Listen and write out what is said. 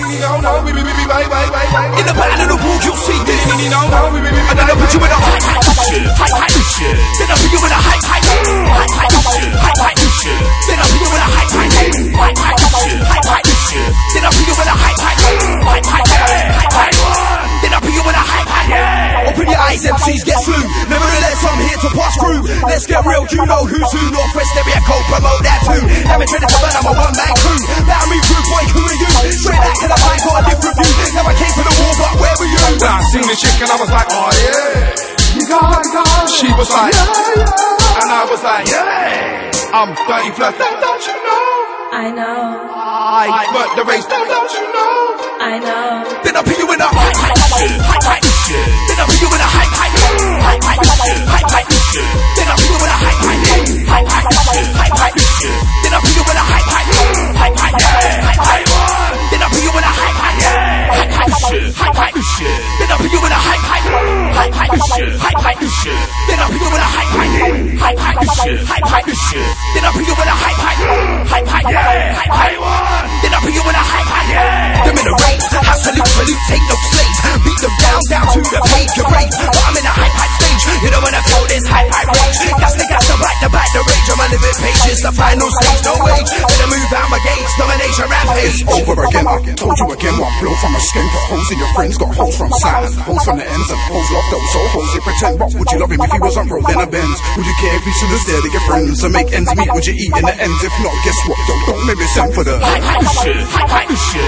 In the battle of the walk, you'll see this. And then I put you in a hype. Then I put you in a hype. Then I put you in a hype. Then I put you in a hype. Then I put you in a hype. Open your eyes, MCs get slew. Nevertheless, I'm here to pass through. Let's get real, you know who's who. Northwest area code, promote that too. Never tried to burn, I'm a one-man crew. Battery crew, boy, who are you? Straight back to the mic, got a different view. Now I came for the war, but where were you? Now I seen the chick and I was like, oh yeah. She was like, yeah. And I was like, yeah. I'm 30 flat, don't you know? I know. I work the race, don't you know? I know. Then I put you in a hype. Then I put you in a hype. Then I put you in a hype. Then I put you in a hype. Then I put you in a hype. Then I put you in a hype. Then I put you in a hype. Then I put you in a hype. Then I put you in a hype. Them in the rain, absolute salute, take no slaves. Beat them down to the page, you're brave. But I'm in a hype stage. You don't wanna feel this hype rage. Gas the back, the rage. I'm a living page, it's the final stage, no wage. Better move out my gates, domination rampage. It's over again, I told you again. One blow from a skin, got holes in your friends, got holes from sand, holes from the ends, and holes locked up. So holes they pretend. What would you love him if he wasn't rolling a Benz? Would you care if he stood there to get friends and make ends meet? Would you eat in the ends? If not, guess what? Don't make me send for the hype.